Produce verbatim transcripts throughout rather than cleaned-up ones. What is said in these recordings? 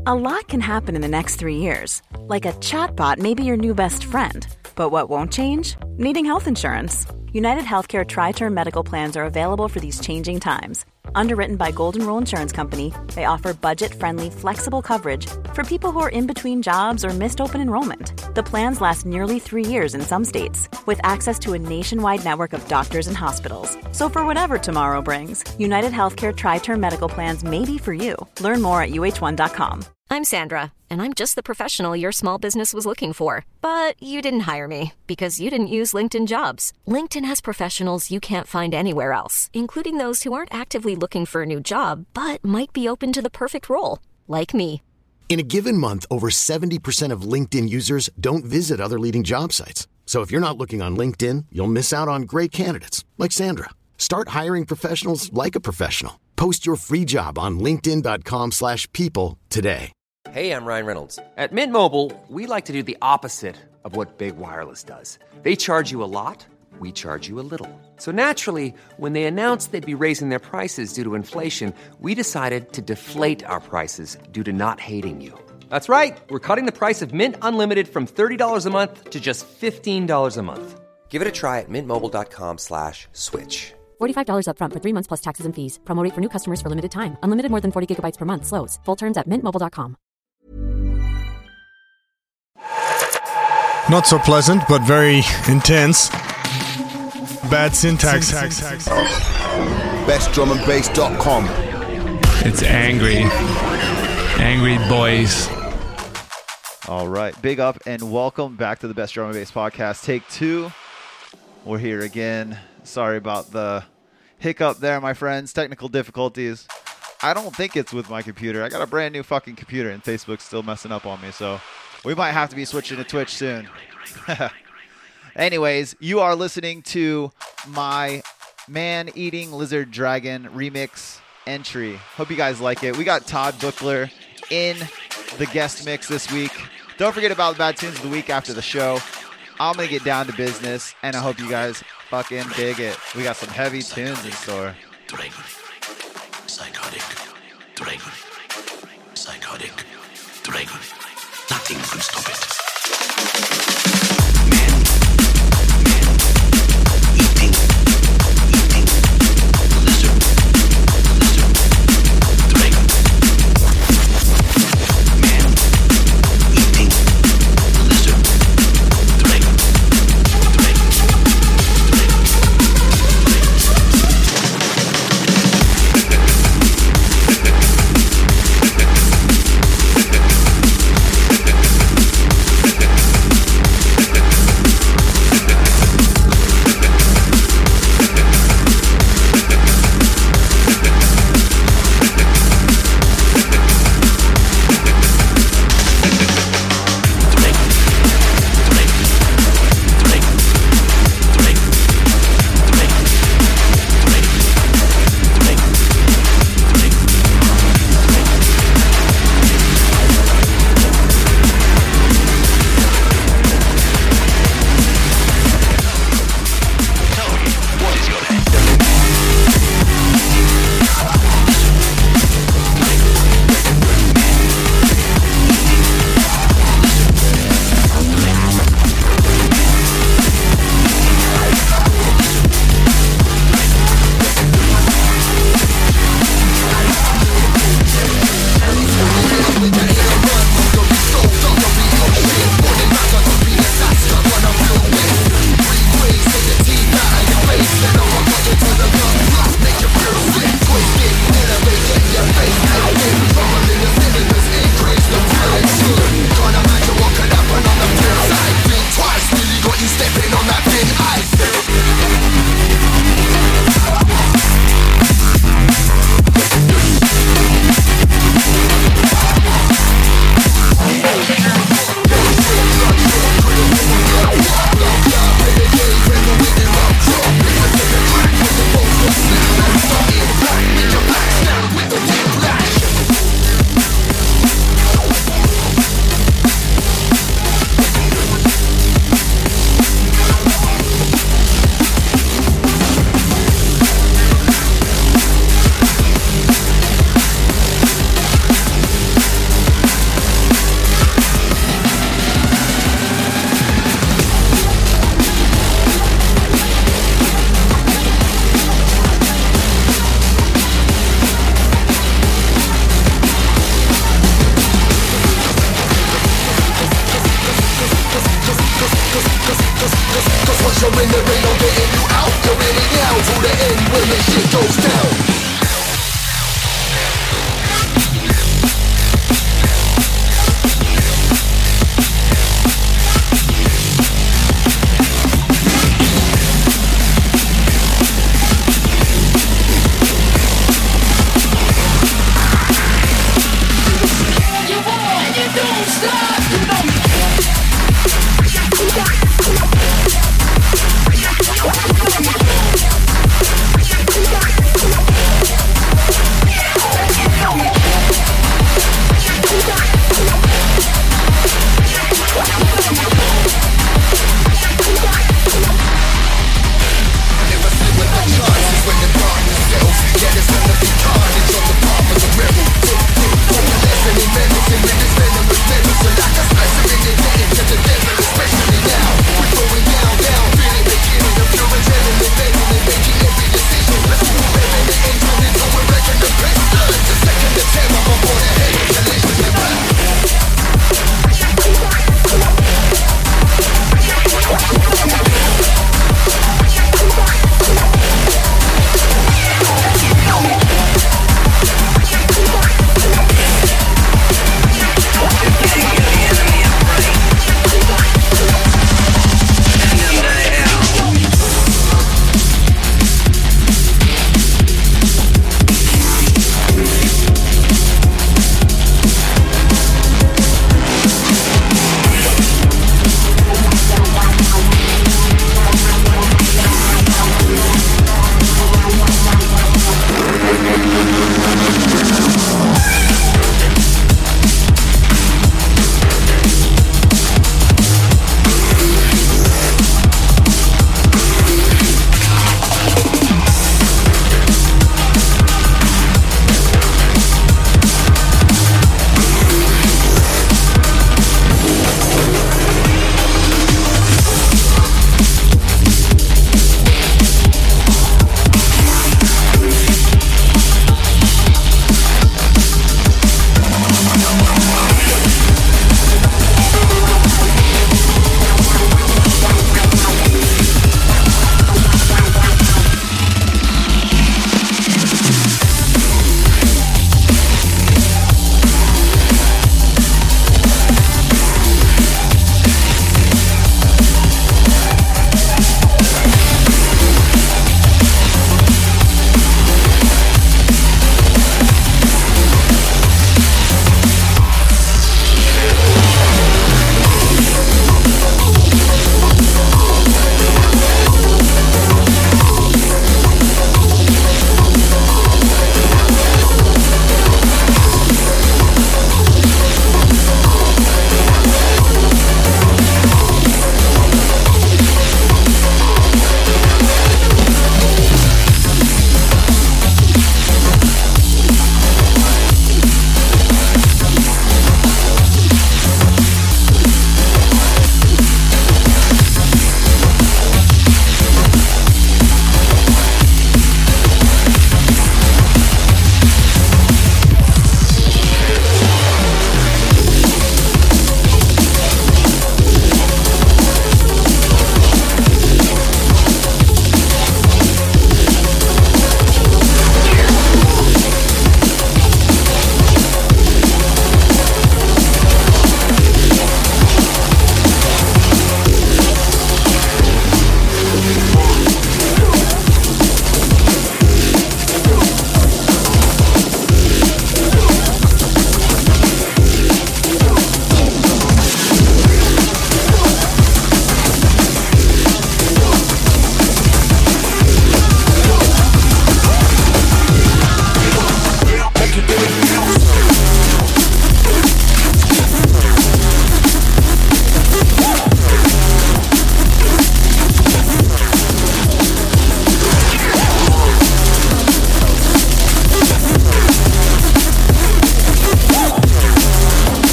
A lot can happen in the next three years. Like a chatbot may be your new best friend. But what won't change? Needing health insurance. United Healthcare Tri-Term Medical Plans are available for these changing times. Underwritten by Golden Rule Insurance Company, they offer budget-friendly, flexible coverage for people who are in between jobs or missed open enrollment. The plans last nearly three years in some states, with access to a nationwide network of doctors and hospitals. So for whatever tomorrow brings, United Healthcare Tri-Term Medical Plans may be for you. Learn more at U H one dot com. I'm Sandra, and I'm just the professional your small business was looking for. But you didn't hire me because you didn't use LinkedIn Jobs. LinkedIn has professionals you can't find anywhere else, including those who aren't actively looking for a new job, but might be open to the perfect role, like me. In a given month, over seventy percent of LinkedIn users don't visit other leading job sites. So if you're not looking on LinkedIn, you'll miss out on great candidates like Sandra. Start hiring professionals like a professional. Post your free job on linkedin dot com slash people today. Hey, I'm Ryan Reynolds. At Mint Mobile, we like to do the opposite of what Big Wireless does. They charge you a lot, we charge you a little. So naturally, when they announced they'd be raising their prices due to inflation, we decided to deflate our prices due to not hating you. That's right. We're cutting the price of Mint Unlimited from thirty dollars a month to just fifteen dollars a month. Give it a try at mintmobile.com slash switch. forty-five dollars up front for three months plus taxes and fees. Promo rate for new customers for limited time. Unlimited more than forty gigabytes per month. Slows full terms at mint mobile dot com. Not so pleasant, but very intense. Bad syntax. syntax. best drum and bass dot com. It's angry. Angry boys. All right. Big up and welcome back to the Best Drum and Bass Podcast. Take two. We're here again. Sorry about the hiccup there, my friends. Technical difficulties. I don't think it's with my computer. I got a brand new fucking computer and Facebook's still messing up on me, so we might have to be switching to Twitch soon. Anyways, you are listening to my Man-Eating Lizard Dragon remix entry. Hope you guys like it. We got Todd Buckler in the guest mix this week. Don't forget about the Bad Tunes of the Week after the show. I'm going to get down to business, and I hope you guys fucking dig it. We got some heavy tunes in store. Dragon. Psychotic. Dragon. Psychotic. Dragon. Nothing can stop it. Man. Man. Eating. Eating. Lizard. Lizard. Dragon. Man. Eating. Lizard. Dragon. Dragon. Dragon. goes down. We'll be right back.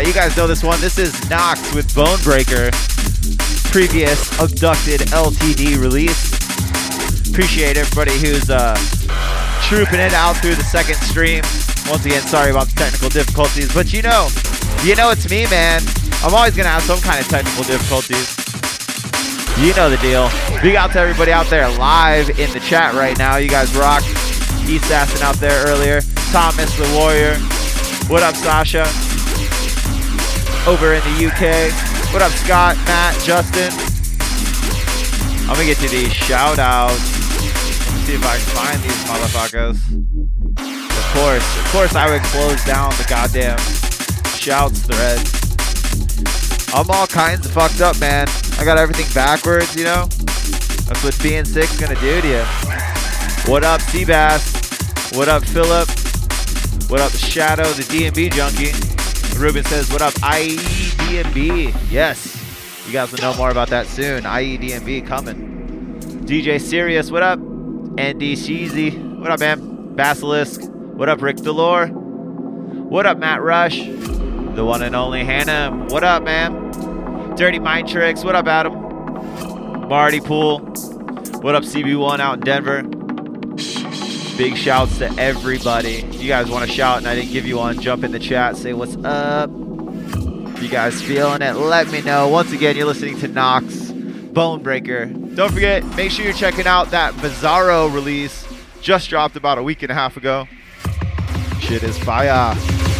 you guys know this one. This is Nox with Bonebreaker. Previous Abducted L T D release. Appreciate everybody who's uh, trooping it out through the second stream. Once again, sorry about the technical difficulties, but you know, you know it's me, man. I'm always gonna have some kind of technical difficulties. You know the deal. Big out to everybody out there live in the chat right now. You guys rock. East Assassin out there earlier. Thomas the Warrior. What up, Sasha? Over in the U K. What up, Scott, Matt, Justin? I'm gonna get to these shout outs. Let me see if I can find these motherfuckers. Of course, of course I would close down the goddamn shouts thread. I'm all kinds of fucked up, man. I got everything backwards, you know? That's what being sick's gonna do to you. What up, Seabass? What up, Philip? What up, Shadow, the D and B junkie? Ruben says, what up, I E D and B? Yes. You guys will know more about that soon. I E D and B coming. D J Sirius, what up? Andy Sheezy, what up, man? Basilisk, what up, Rick Delore? What up, Matt Rush? The one and only Hannah, what up, man? Dirty Mind Tricks, what up, Adam? Marty Pool, what up, C B one out in Denver? Big shouts to everybody. You guys want to shout and I didn't give you one, jump in the chat, say what's up. You guys feeling it? Let me know. Once again, you're listening to Nox, Bonebreaker. Don't forget, make sure you're checking out that Bizarro release. Just dropped about a week and a half ago. Shit is fire.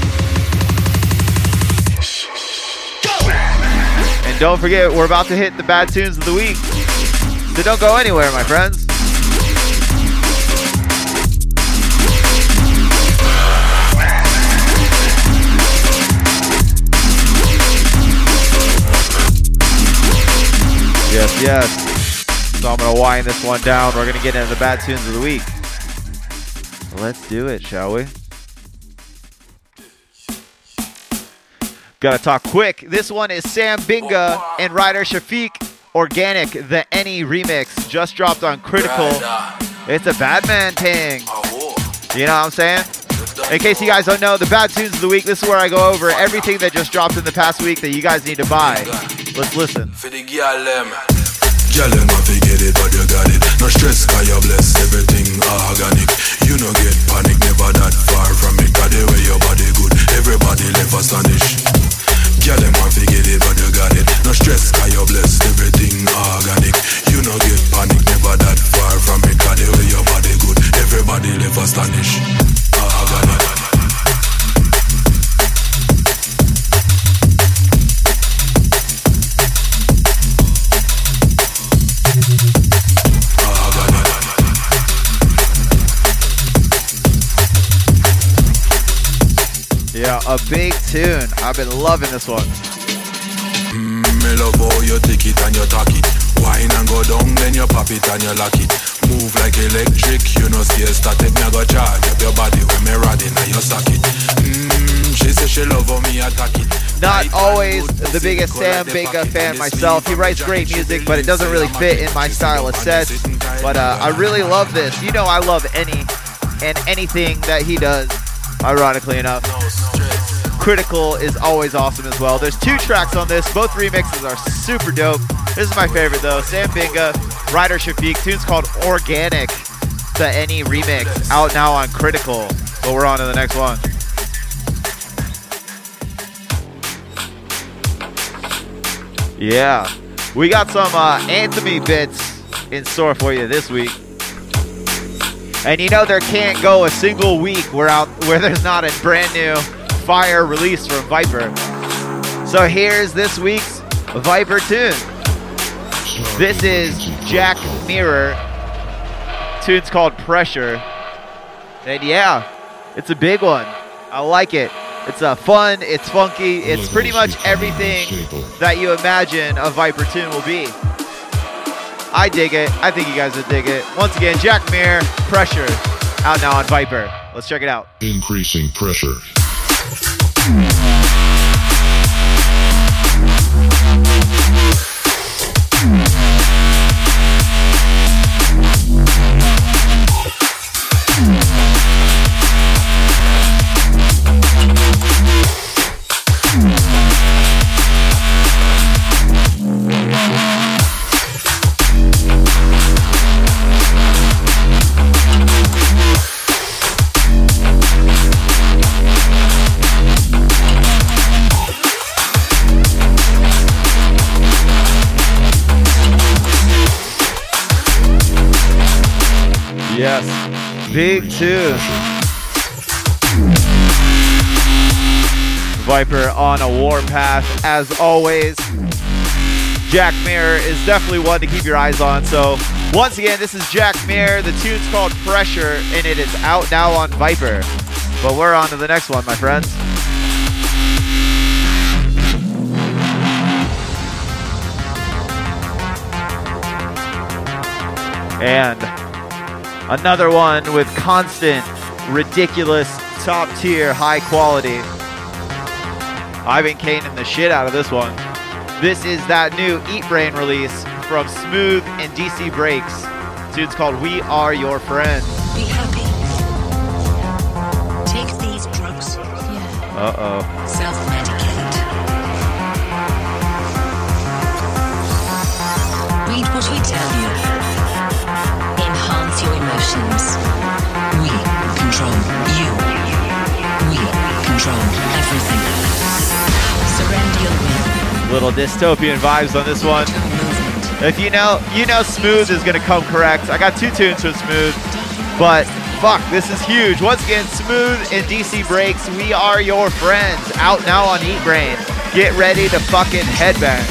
And don't forget, we're about to hit the bad tunes of the week. So don't go anywhere, my friends. Yes, yes. So I'm going to wind this one down. We're going to get into the bad tunes of the week. Let's do it, shall we? Gotta talk quick. This one is Sam Binga and Ryder Shafiq. Organic, the Any remix. Just dropped on Critical. It's a Batman thing. You know what I'm saying? In case you guys don't know, the bad tunes of the week, this is where I go over everything that just dropped in the past week that you guys need to buy. Let's listen. Girl, them have to get it, but you got it. No stress, cause you bless everything organic. You no get panic, never that far from it. Cause the way your body good, everybody left astonished. Girl, them have to get it, but you got it. No stress, cause you bless everything organic. You no get panic, never that far from it. Cause the way your body good, everybody left astonished. Organic. Yeah, a big tune. I've been loving this one. Mm, me love how you take it and you talk it. Wine and go down, then you pop it and you lock it. Move like electric, you know, see a static. Me go charge up your body when me rod in your socket. Mm, she says she love how me attack it. Not always the biggest Sam Binga fan myself. He writes great music, but it doesn't really fit in my style of sets. But uh, I really love this. You know I love any and anything that he does, ironically enough. Critical is always awesome as well. There's two tracks on this. Both remixes are super dope. This is my favorite though. Sam Binga, Ryder Shafiq. Tune's called Organic, the Any remix. Out now on Critical. But we're on to the next one. Yeah. We got some uh, Anthony bits in store for you this week. And you know there can't go a single week where out where there's not a brand new fire release from Viper. So here's this week's Viper tune. This is Jack Mirror. Tune's called Pressure. And yeah, it's a big one. I like it. It's uh, fun, it's funky, it's pretty much everything that you imagine a Viper tune will be. I dig it. I think you guys would dig it. Once again, Jack Mirror, Pressure, out now on Viper. Let's check it out. Increasing pressure. Mm-hmm. Yes. Big tune. Viper on a warpath as always. Jack Mirror is definitely one to keep your eyes on. So once again, this is Jack Mirror. The tune's called Pressure and it is out now on Viper. But we're on to the next one, my friends. And another one with constant, ridiculous, top tier, high quality. I've been caning the shit out of this one. This is that new Eat Brain release from Smooth and D C Breaks. The tune's called We Are Your Friends. Be happy. Take these drugs. Yeah. Uh-oh. Self-medicate. Read what we tell you. Enhance your emotions. We control you. We control everything. Surrender your will. Little dystopian vibes on this one. If you know, you know Smooth is going to come correct. I got two tunes from Smooth, but fuck, this is huge. Once again, Smooth and D C Breaks, We Are Your Friends, out now on Eat Brain. Get ready to fucking headbang.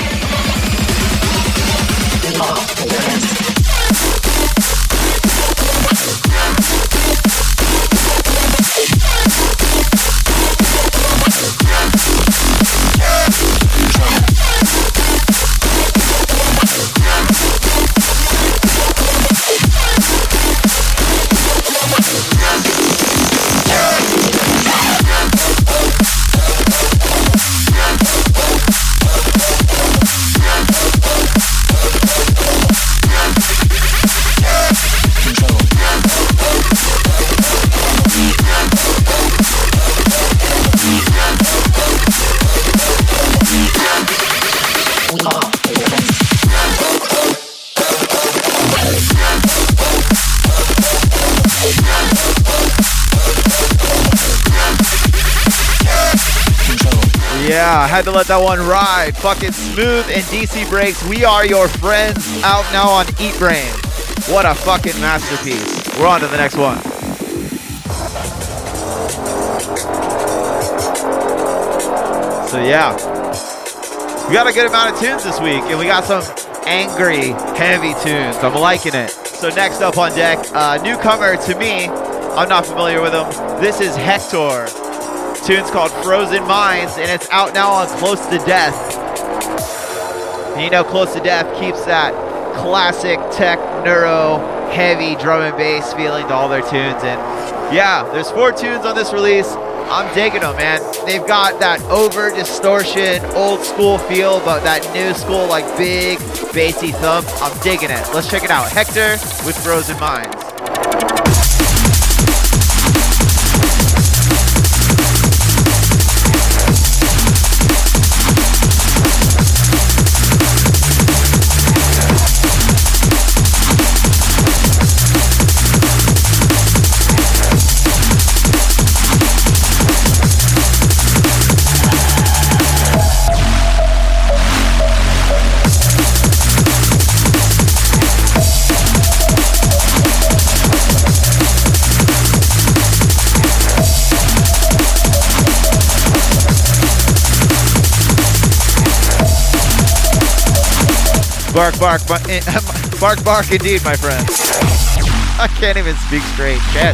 Yeah, I had to let that one ride. Fucking Smooth and D C Breaks, We Are Your Friends, out now on Eat Brain. What a fucking masterpiece. We're on to the next one. So yeah, we got a good amount of tunes this week, and we got some angry, heavy tunes. I'm liking it. So next up on deck, uh, newcomer to me, I'm not familiar with him. This is Hector. Tune's called Frozen Minds, and it's out now on Close to Death. And you know Close to Death keeps that classic tech, neuro, heavy drum and bass feeling to all their tunes. And yeah, there's four tunes on this release. I'm digging them, man. They've got that over distortion, old school feel, but that new school, like big, bassy thump. I'm digging it. Let's check it out. Hector with Frozen Minds. Bark, bark, bark, bark, bark indeed, my friend. I can't even speak straight. Shit.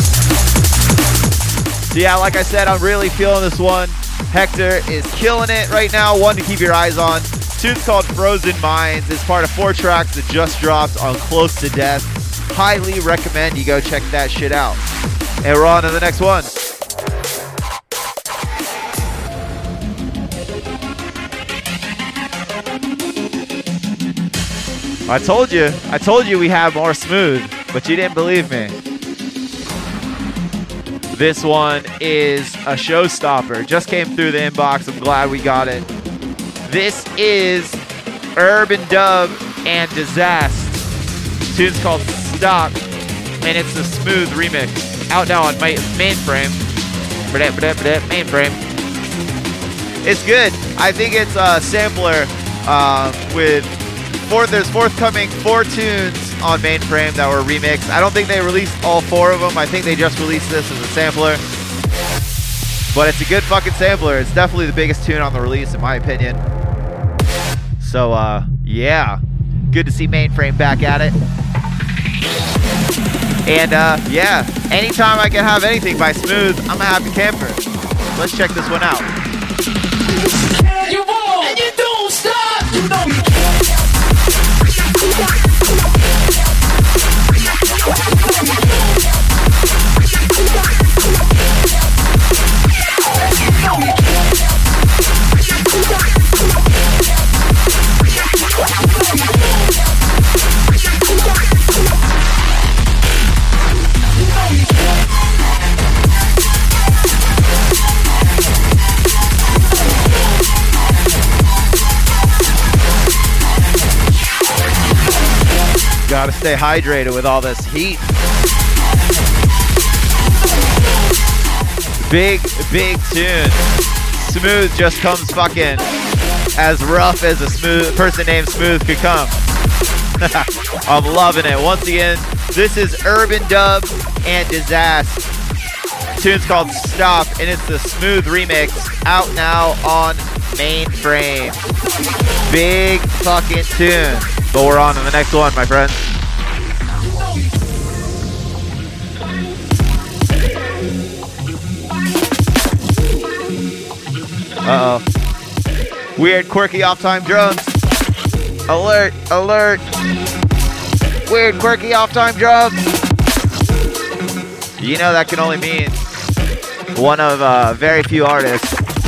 So yeah, like I said, I'm really feeling this one. Hector is killing it right now. One to keep your eyes on. Tune's called Frozen Minds. It's part of four tracks that just dropped on Close to Death. Highly recommend you go check that shit out. And we're on to the next one. I told you, I told you we have more Smooth, but you didn't believe me. This one is a showstopper. Just came through the inbox. I'm glad we got it. This is Urban Dub and Disaster. Tune's called Stop, and it's a Smooth remix. Out now on my Mainframe. Mainframe. It's good. I think it's a sampler uh, with fourth, there's forthcoming four tunes on Mainframe that were remixed. I don't think they released all four of them. I think they just released this as a sampler. But it's a good fucking sampler. It's definitely the biggest tune on the release, in my opinion. So, uh, yeah. Good to see Mainframe back at it. And, uh, yeah. Anytime I can have anything by Smooth, I'm a happy camper. Let's check this one out. You won't, and you don't stop. You know you Gotta stay hydrated with all this heat. Big, big tune. Smooth just comes fucking as rough as a smooth person named Smooth could come. I'm loving it. Once again, this is Urban Dub and Disaster. Tune's called Stop, and it's the Smooth remix out now on Mainframe. Big fucking tune. But we're on to the next one, my friends. Uh-oh. Weird, quirky, off-time drums. Alert, alert. Weird, quirky, off-time drums. You know that can only mean one of uh, very few artists.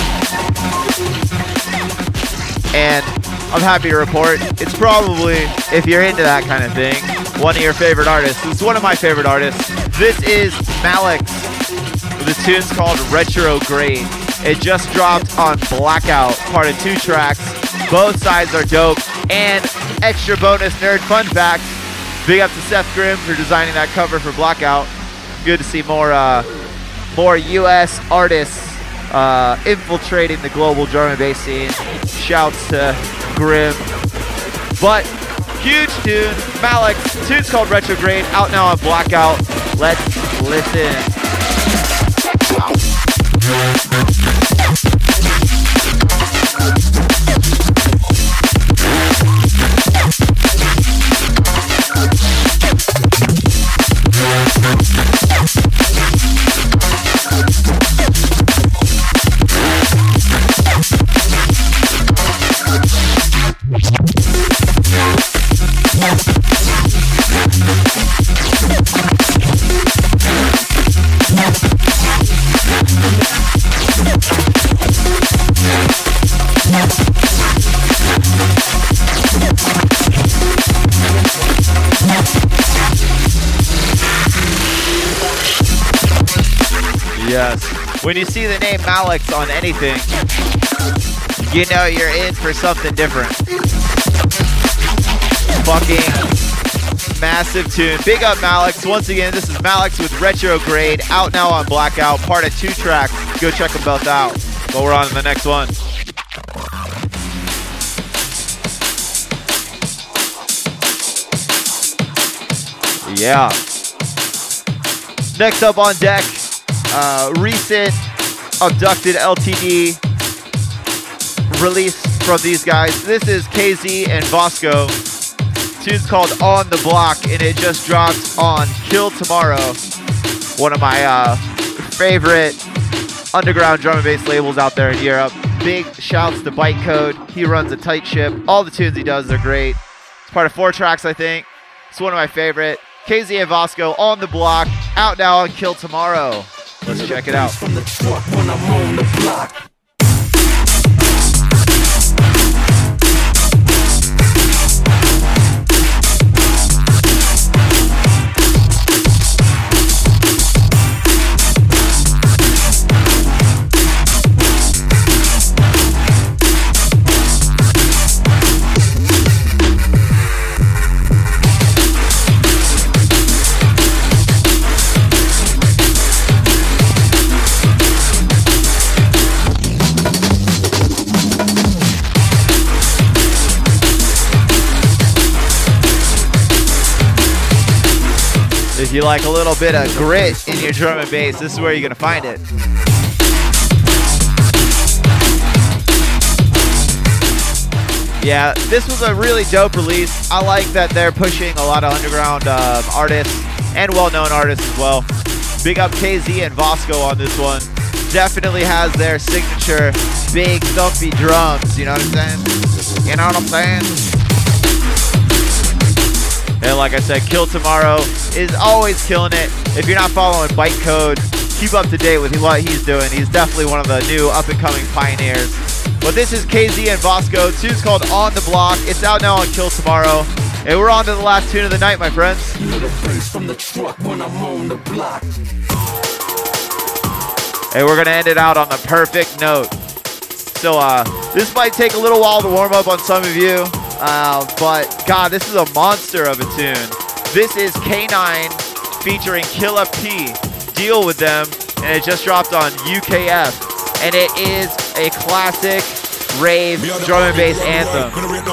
And I'm happy to report it's probably, if you're into that kind of thing, one of your favorite artists. It's one of my favorite artists. This is Malix. The tune's called Retrograde. It just dropped on Blackout, part of two tracks. Both sides are dope. And extra bonus nerd fun fact, big up to Seth Grimm for designing that cover for Blackout. Good to see more, uh, more U S artists uh, infiltrating the global drum and bass scene. Shouts to Grimm. But huge tune, Malix. Tune's called Retrograde, out now on Blackout. Let's listen. Yes. When you see the name Malix on anything, you know you're in for something different. Fucking massive tune. Big up Malix. Once again, this is Malix with Retrograde, out now on Blackout, part of two tracks. Go check them both out. But we're on to the next one. Yeah. Next up on deck, uh, recent Abducted L T D release from these guys. This is K Z and Vasco. Tune's called On the Block, and it just dropped on Kill Tomorrow, one of my uh, favorite underground drum and bass labels out there in Europe. Big shouts to Bytecode. He runs a tight ship. All the tunes he does are great. It's part of four tracks, I think. It's one of my favorite. K Z and Vasco, On the Block, out now on Kill Tomorrow. Let's check it out. From the truck when I'm on the block. If you like a little bit of grit in your drum and bass, this is where you're going to find it. Yeah, this was a really dope release. I like that they're pushing a lot of underground um, artists and well-known artists as well. Big up K Z and Vasco on this one. Definitely has their signature big thumpy drums, you know what I'm saying? You know what I'm saying? And like I said, Kill Tomorrow is always killing it. If you're not following Bytecode, keep up to date with what he's doing. He's definitely one of the new up-and-coming pioneers. But this is K Z and Vasco. Tune's called On the Block. It's out now on Kill Tomorrow. And we're on to the last tune of the night, my friends. And we're going to end it out on the perfect note. So uh, this might take a little while to warm up on some of you. Uh, but, God, this is a monster of a tune. This is K nine featuring Killa P. Deal With Them. And it just dropped on U K F. And it is a classic rave drum and bass anthem.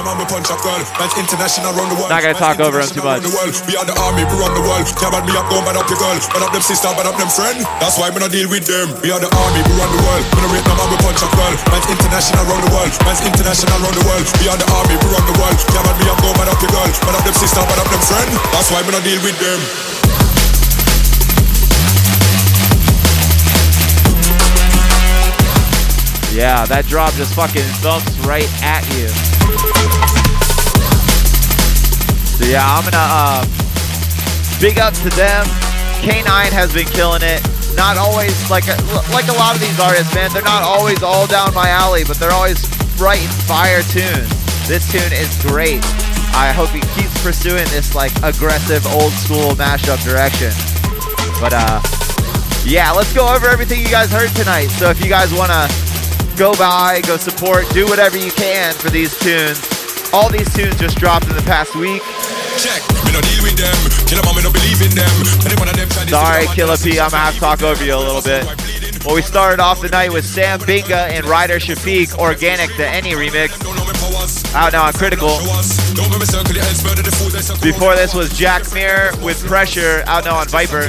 Not gonna talk over him too much. We are the army, we run the world. Can't bad me up, don't bad up your girl. Bad up them sister, bad up them friend. That's why we not deal with them. We are the army, we run the world. We don't rate no man, we punch a girl. Man's international around the world. Man's international around the world. We are the army, we run the world. Can't bad me up, don't bad up your girl. Bad up them sister, bad up them friend. That's why we not deal with them. Yeah, that drop just fucking thumps right at you. So yeah, I'm gonna uh, big up to them. K nine has been killing it. Not always, like a, like a lot of these artists, man, they're not always all down my alley, but they're always writing fire tunes. This tune is great. I hope he keeps pursuing this like aggressive old school mashup direction. But uh, yeah, let's go over everything you guys heard tonight. So if you guys wanna go by, go support, do whatever you can for these tunes. All these tunes just dropped in the past week. Check, we don't deal with them. Kill them, we don't believe in them. Sorry, Killa P, I'm gonna have to talk over you a little bit. Well, we started off the night with Sam Binga and Ryder Shafiq, Organic to Any remix. Out now on Critical. Before this was Jack Muir with Pressure, out now on Viper.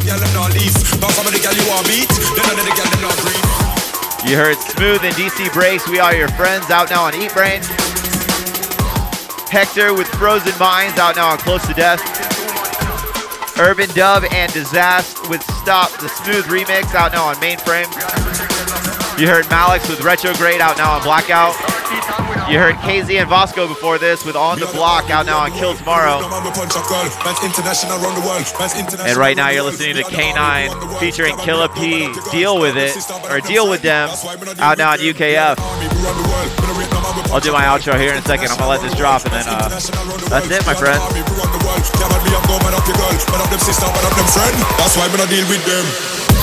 You heard Smooth and D C Breaks, We Are Your Friends, out now on Eat Brain. Hector with Frozen Minds, out now on Close to Death. Urban Dub and Disaster with Stop, the Smooth remix, out now on Mainframe. You heard Malix with Retrograde, out now on Blackout. You heard K Z and Vasco before this with On the Block, out now on Kill Tomorrow. And right now you're listening to K nine featuring Killa P, Deal With It, or Deal With Them, out now on U K F. I'll do my outro here in a second. I'm gonna let this drop and then uh, that's it, my friend. That's why we not deal with them.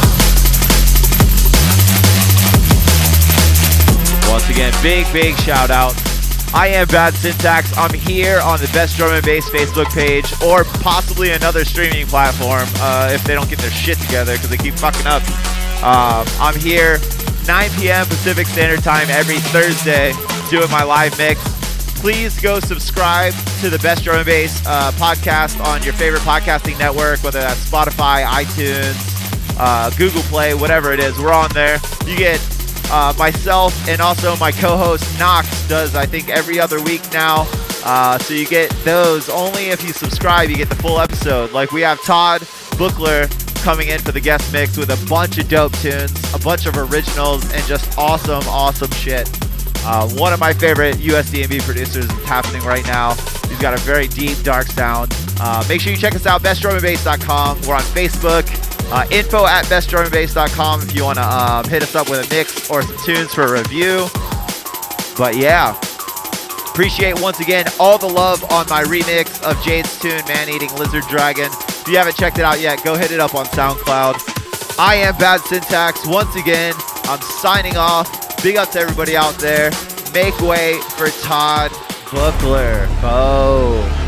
Once again, big, big shout out. I am Bad Syntax. I'm here on the Best Drum and Bass Facebook page or possibly another streaming platform uh, if they don't get their shit together because they keep fucking up. Um, I'm here nine p.m. Pacific Standard Time every Thursday doing my live mix. Please go subscribe to the Best Drum and Bass uh, podcast on your favorite podcasting network, whether that's Spotify, iTunes, uh, Google Play, whatever it is. We're on there. You get Uh, myself and also my co-host Knox does, I think, every other week now. Uh, so you get those only if you subscribe. You get the full episode. Like we have Todd Buchler coming in for the guest mix with a bunch of dope tunes, a bunch of originals, and just awesome, awesome shit. Uh, one of my favorite U S D and B producers is happening right now. He's got a very deep, dark sound. Uh, make sure you check us out, best drum and bass dot com. We're on Facebook. Uh, info at best drum and bass dot com if you want to um, hit us up with a mix or some tunes for a review. But yeah, appreciate once again all the love on my remix of Jade's tune, Man Eating Lizard Dragon. If you haven't checked it out yet, go hit it up on SoundCloud. I am Bad Syntax. Once again, I'm signing off. Big up to everybody out there. Make way for Todd Buchler. Oh.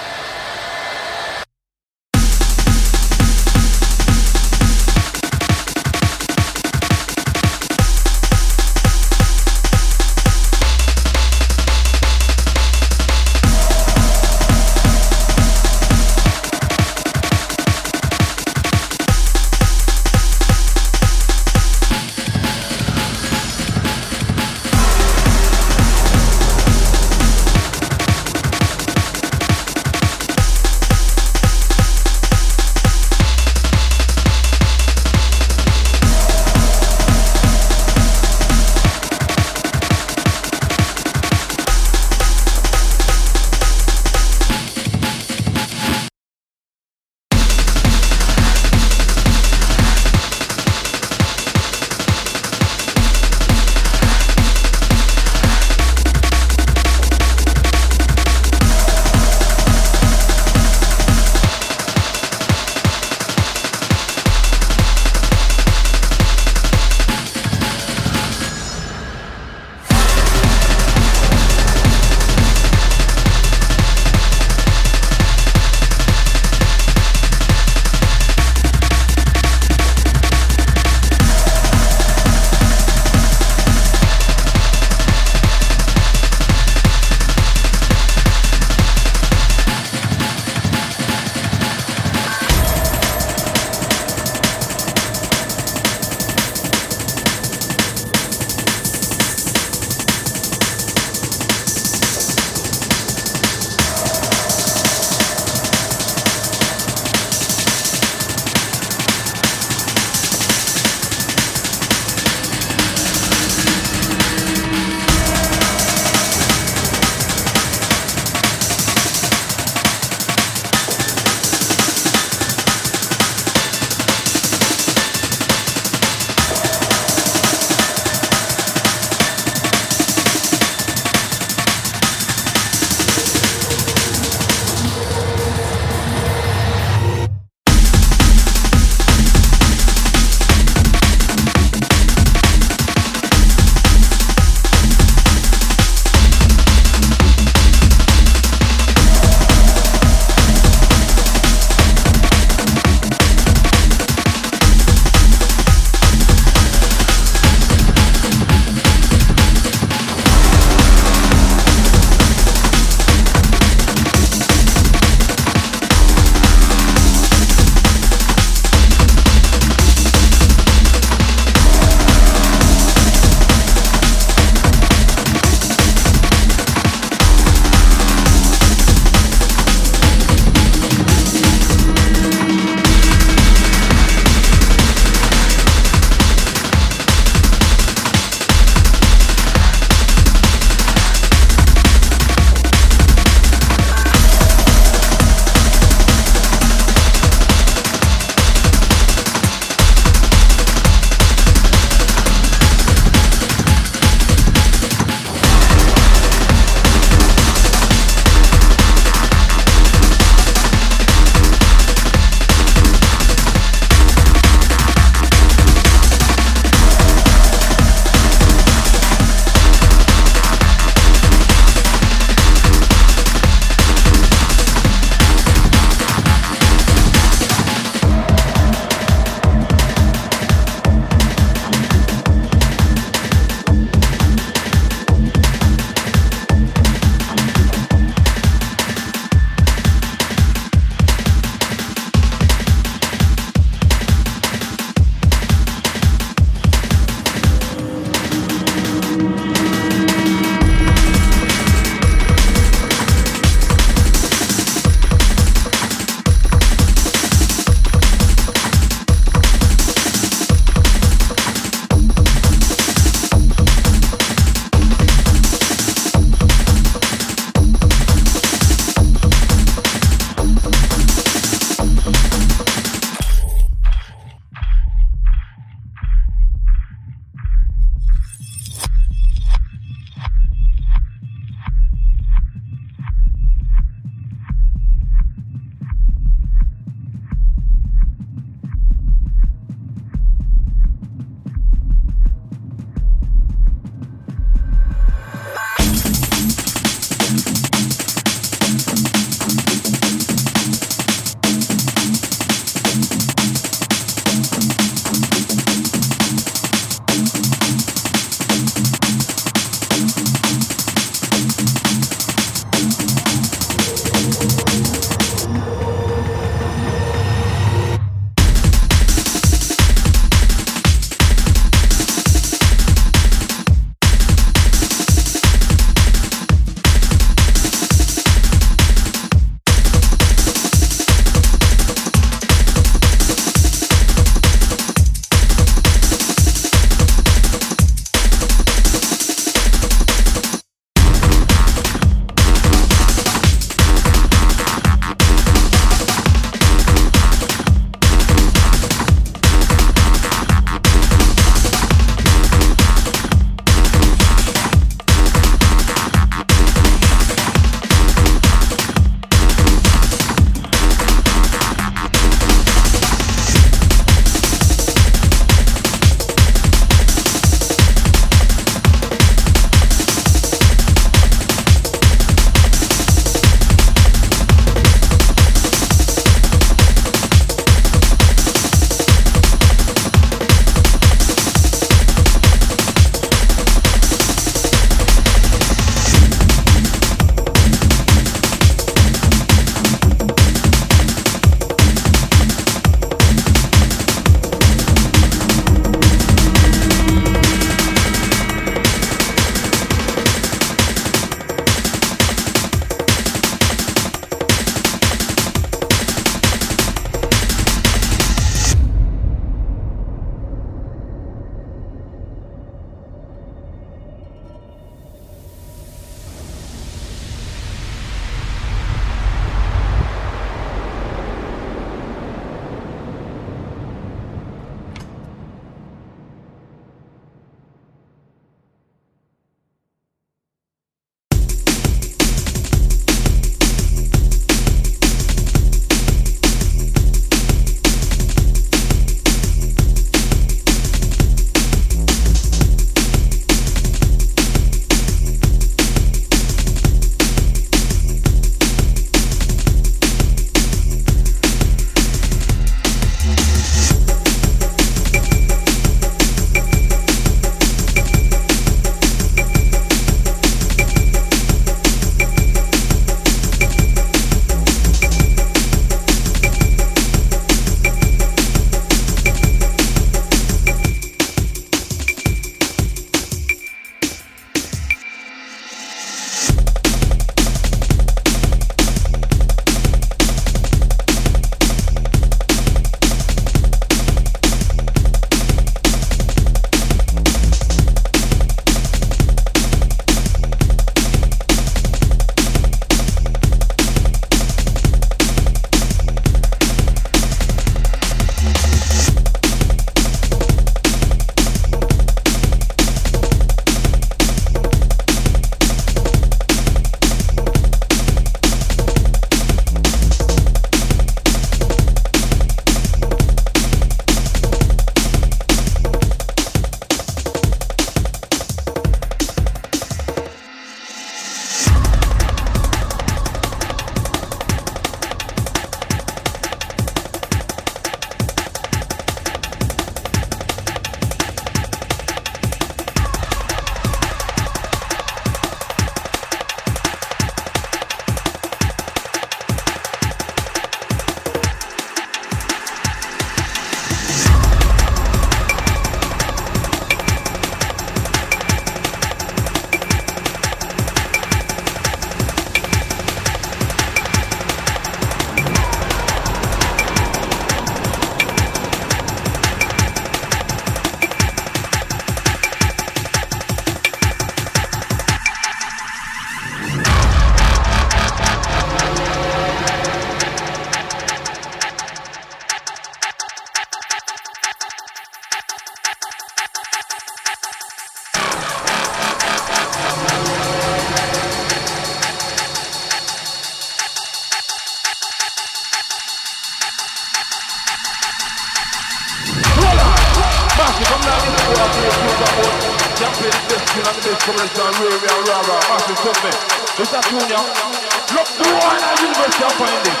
Massive from now in the world, we use a boat. Champion, the best king and the best communist and Ray Ray and Rara. Massive company. It's a tune, yeah. Look, the one at University of Finding.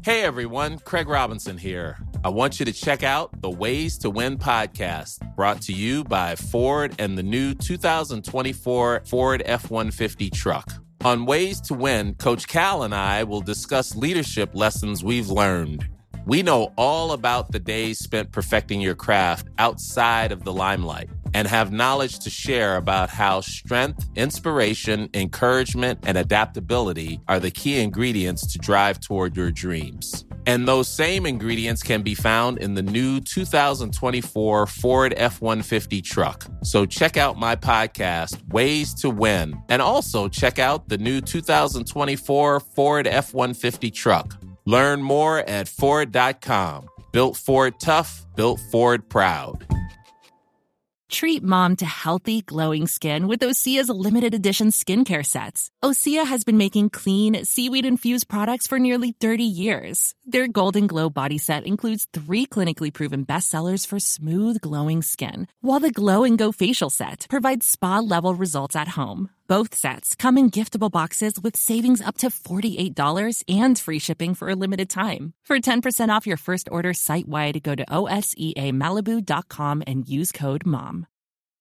Hey everyone, Craig Robinson here. I want you to check out the Ways to Win podcast, brought to you by Ford and the new two thousand twenty-four Ford F one fifty truck. On Ways to Win, Coach Cal and I will discuss leadership lessons we've learned. We know all about the days spent perfecting your craft outside of the limelight and have knowledge to share about how strength, inspiration, encouragement, and adaptability are the key ingredients to drive toward your dreams. And those same ingredients can be found in the new two thousand twenty-four Ford F one fifty truck. So check out my podcast, Ways to Win, and also check out the new two thousand twenty-four Ford F one fifty truck. Learn more at Ford dot com. Built Ford tough, built Ford proud. Treat mom to healthy, glowing skin with Osea's limited edition skincare sets. Osea has been making clean, seaweed-infused products for nearly thirty years. Their Golden Glow body set includes three clinically proven bestsellers for smooth, glowing skin, while the Glow and Go facial set provides spa-level results at home. Both sets come in giftable boxes with savings up to forty-eight dollars and free shipping for a limited time. For ten percent off your first order site-wide, go to O S E A Malibu dot com and use code MOM.